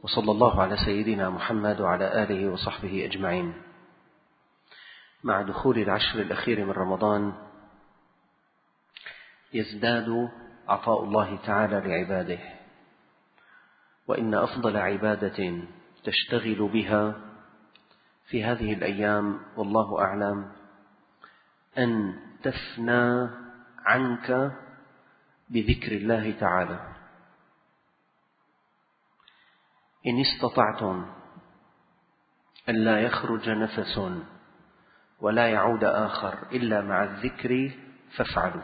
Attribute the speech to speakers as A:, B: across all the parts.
A: وصلى الله على سيدنا محمد وعلى آله وصحبه أجمعين. مع دخول العشر الأخير من رمضان يزداد عطاء الله تعالى لعباده، وإن أفضل عبادة تشتغل بها في هذه الأيام والله أعلم أن تفنى عنك بذكر الله تعالى. إن استطعتم أن لا يخرج نفس ولا يعود آخر إلا مع الذكر فافعلوا.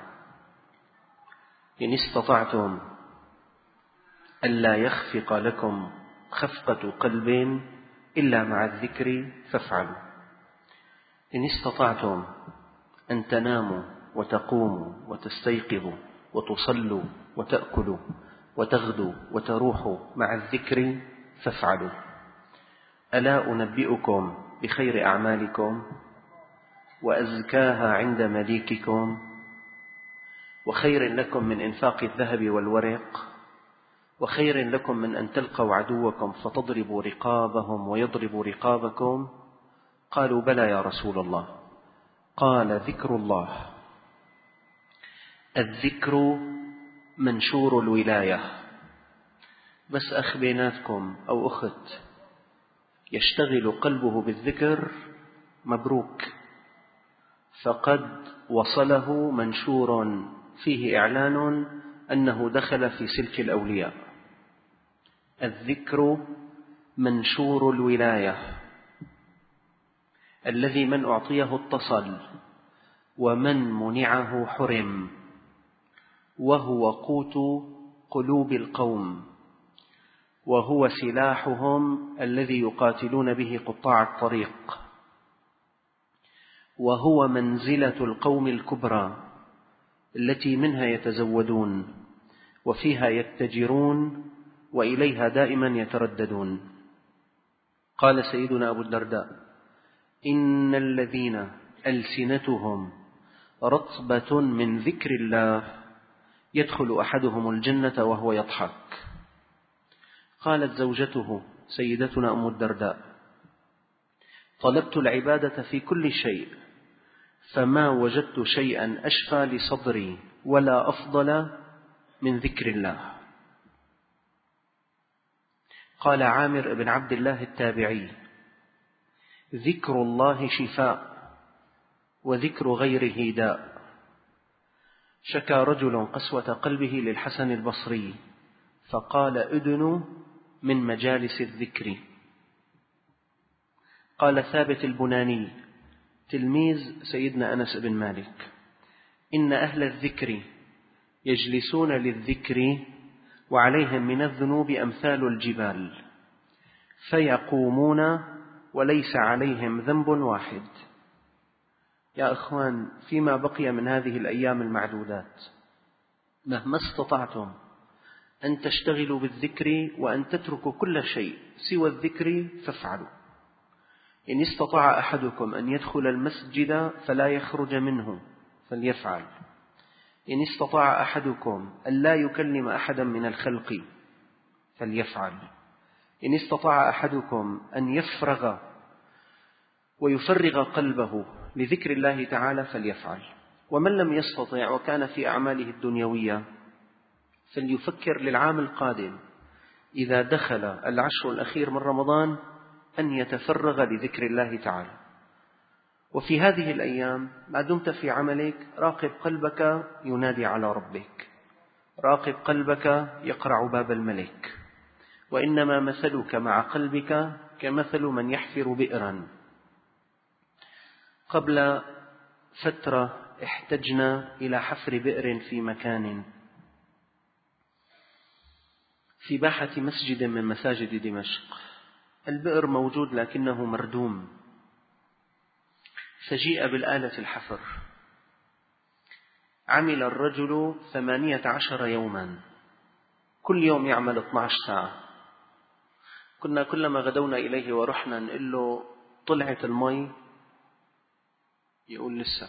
A: إن استطعتم أن لا يخفق لكم خفقة قلب إلا مع الذكر فافعلوا. إن استطعتم أن تناموا وتقوموا وتستيقظوا وتصلوا وتأكلوا وتغدوا وتروحوا مع الذكر فافعلوا. ألا أنبئكم بخير أعمالكم وأزكاها عند مليككم وخير لكم من إنفاق الذهب والورق وخير لكم من أن تلقوا عدوكم فتضربوا رقابهم ويضربوا رقابكم؟ قالوا بلى يا رسول الله. قال ذكر الله. الذكر منشور الولاية. بس أخ بيناتكم أو أخت يشتغل قلبه بالذكر مبروك، فقد وصله منشور فيه إعلان أنه دخل في سلك الأولياء. الذكر منشور الولاية، الذي من أعطيه اتصل ومن منعه حرم، وهو قوت قلوب القوم، وهو سلاحهم الذي يقاتلون به قطاع الطريق، وهو منزلة القوم الكبرى التي منها يتزودون وفيها يتجرون وإليها دائما يترددون. قال سيدنا أبو الدرداء: إن الذين ألسنتهم رطبة من ذكر الله يدخل أحدهم الجنة وهو يضحك. قالت زوجته سيدتنا أم الدرداء: طلبت العبادة في كل شيء فما وجدت شيئا أشفى لصدري ولا أفضل من ذكر الله. قال عامر بن عبد الله التابعي: ذكر الله شفاء وذكر غيره داء. شكى رجل قسوة قلبه للحسن البصري فقال: أدنوا من مجالس الذكر. قال ثابت البناني تلميذ سيدنا أنس بن مالك: إن أهل الذكر يجلسون للذكر وعليهم من الذنوب أمثال الجبال فيقومون وليس عليهم ذنب واحد. يا أخوان، فيما بقي من هذه الأيام المعدودات مهما استطعتم أن تشتغلوا بالذكر وأن تتركوا كل شيء سوى الذكر فافعلوا. إن استطاع أحدكم أن يدخل المسجد فلا يخرج منه فليفعل. إن استطاع أحدكم أن لا يكلم أحدا من الخلق فليفعل. إن استطاع أحدكم أن يفرغ ويفرغ قلبه لذكر الله تعالى فليفعل. ومن لم يستطع وكان في أعماله الدنيوية فليفكر للعام القادم إذا دخل العشر الأخير من رمضان أن يتفرغ لذكر الله تعالى. وفي هذه الأيام ما دمت في عملك راقب قلبك ينادي على ربك، راقب قلبك يقرع باب الملك. وإنما مثلك مع قلبك كمثل من يحفر بئرا. قبل فترة احتجنا إلى حفر بئر في مكان في باحة مسجد من مساجد دمشق. البئر موجود لكنه مردوم، فجيء بالآلة الحفر. عمل الرجل 18 يوما، كل يوم يعمل 12 ساعة. كنا كلما غدونا إليه ورحنا نقول له: طلعت المي؟ يقول: لسه.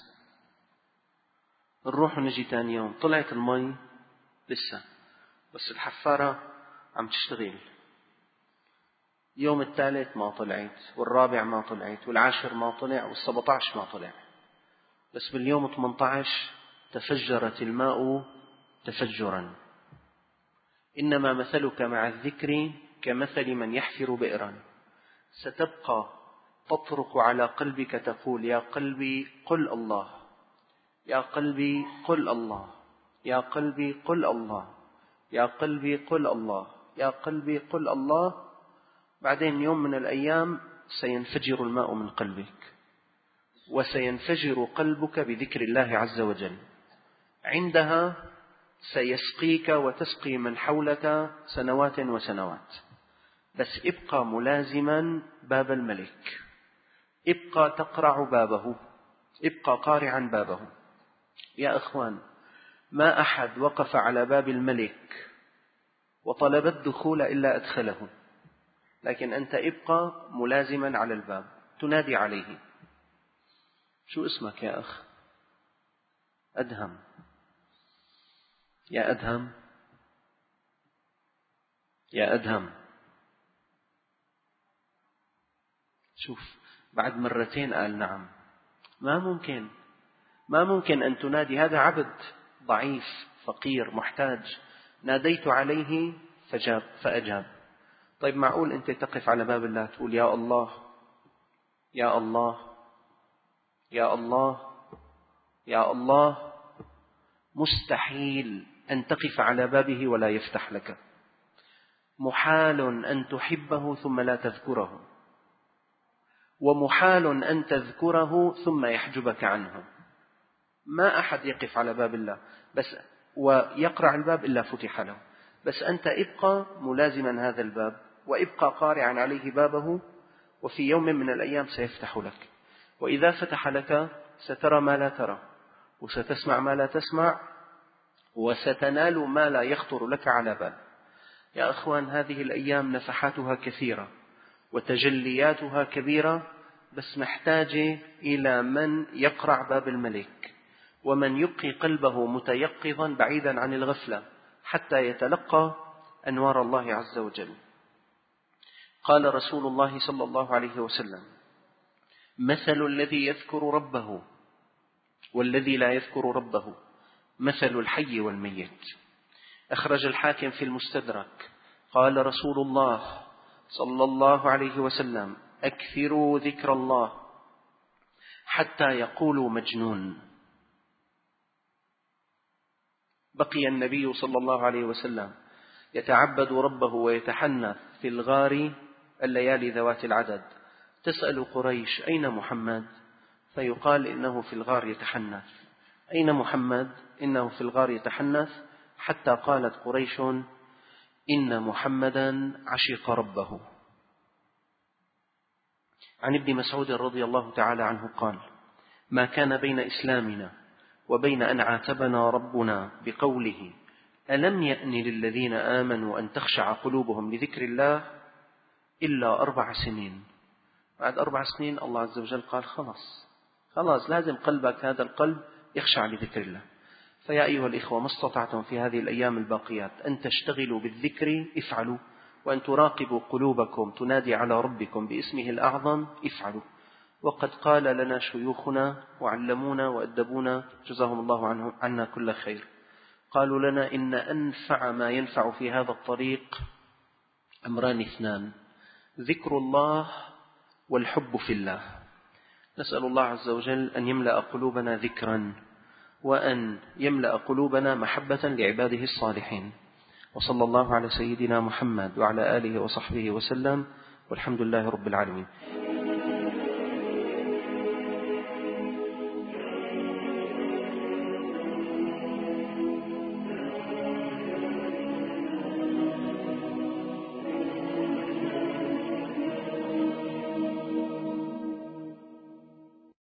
A: نروح ونجي تاني يوم: طلعت المي؟ لسه. بس الحفارة عم تشتغل. اليوم الثالث ما طلعت، والرابع ما طلعت، والعاشر ما طلع، وال17 ما طلع، بس باليوم 18 تفجرت الماء تفجرا. إنما مثلك مع الذكر كمثل من يحفر بئرا، ستبقى تطرق على قلبك تقول: يا قلبي قل الله، يا قلبي قل الله، يا قلبي قل الله، يا قلبي قل الله، يا قلبي قل الله. بعدين يوم من الأيام سينفجر الماء من قلبك، وسينفجر قلبك بذكر الله عز وجل. عندها سيسقيك وتسقي من حولك سنوات وسنوات. بس ابقى ملازما باب الملك، ابقى تقرع بابه، ابقى قارعا بابه. يا أخوان، ما أحد وقف على باب الملك وطلب الدخول إلا أدخله، لكن أنت ابقى ملازما على الباب تنادي عليه. شو اسمك يا أخ؟ أدهم. يا أدهم، يا أدهم. شوف، بعد مرتين قال نعم. ما ممكن أن تنادي، هذا عبد ضعيف فقير محتاج، ناديت عليه فأجاب. طيب معقول أنت تقف على باب الله تقول يا الله يا الله يا الله يا الله؟ مستحيل أن تقف على بابه ولا يفتح لك. محال أن تحبه ثم لا تذكره، ومحال أن تذكره ثم يحجبك عنه. ما أحد يقف على باب الله بس ويقرع الباب إلا فتح له. بس أنت ابقى ملازما هذا الباب، وابقى قارعا عليه بابه، وفي يوم من الأيام سيفتح لك. وإذا فتح لك سترى ما لا ترى، وستسمع ما لا تسمع، وستنال ما لا يخطر لك على بال. يا أخوان، هذه الأيام نفحاتها كثيرة وتجلياتها كبيرة، بس محتاجة إلى من يقرع باب الملك، ومن يبقي قلبه متيقظا بعيدا عن الغفلة حتى يتلقى أنوار الله عز وجل. قال رسول الله صلى الله عليه وسلم: مثل الذي يذكر ربه والذي لا يذكر ربه مثل الحي والميت. أخرج الحاكم في المستدرك. قال رسول الله صلى الله عليه وسلم: أكثروا ذكر الله حتى يقولوا مجنون. بقي النبي صلى الله عليه وسلم يتعبد ربه ويتحنث في الغار الليالي ذوات العدد. تسأل قريش: أين محمد؟ فيقال: إنه في الغار يتحنث. أين محمد؟ إنه في الغار يتحنث. حتى قالت قريش: إن محمدا عشق ربه. عن ابن مسعود رضي الله تعالى عنه قال: ما كان بين إسلامنا وبين أن عاتبنا ربنا بقوله: ألم يأن للذين آمنوا أن تخشع قلوبهم لذكر الله إلا 4 سنين. بعد 4 سنين الله عز وجل قال: خلاص لازم قلبك، هذا القلب يخشع لذكر الله. فيا أيها الإخوة، ما استطعتم في هذه الأيام الباقيات أن تشتغلوا بالذكر افعلوا، وأن تراقبوا قلوبكم تنادي على ربكم باسمه الأعظم افعلوا. وقد قال لنا شيوخنا وعلمونا وأدبونا جزاهم الله عنا كل خير، قالوا لنا: إن أنفع ما ينفع في هذا الطريق أمران 2: ذكر الله والحب في الله. نسأل الله عز وجل أن يملأ قلوبنا ذكرا، وأن يملأ قلوبنا محبة لعباده الصالحين. وصلى الله على سيدنا محمد وعلى آله وصحبه وسلم، والحمد لله رب العالمين.